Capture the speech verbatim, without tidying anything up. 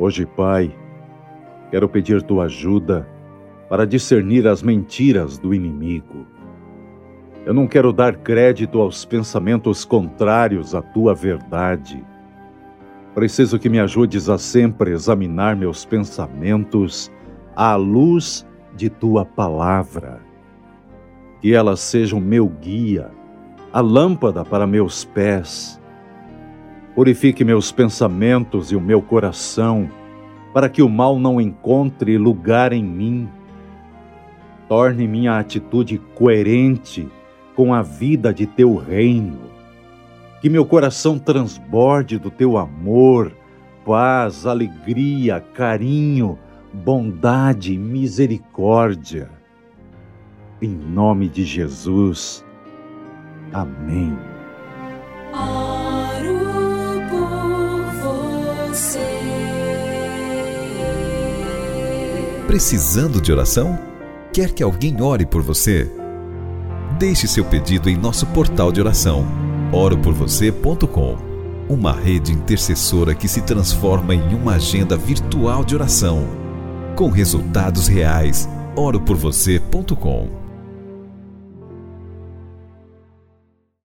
Hoje, Pai, quero pedir tua ajuda para discernir as mentiras do inimigo. Eu não quero dar crédito aos pensamentos contrários à tua verdade. Preciso que me ajudes a sempre examinar meus pensamentos à luz de tua palavra. Que ela seja o meu guia, a lâmpada para meus pés. Purifique meus pensamentos e o meu coração, para que o mal não encontre lugar em mim. Torne minha atitude coerente com a vida de teu reino. Que meu coração transborde do teu amor, paz, alegria, carinho, bondade e misericórdia. Em nome de Jesus. Amém. Oro por você. Precisando de oração? Quer que alguém ore por você? Deixe seu pedido em nosso portal de oração, oro por você ponto com, uma rede intercessora que se transforma em uma agenda virtual de oração, com resultados reais. oro por você ponto com.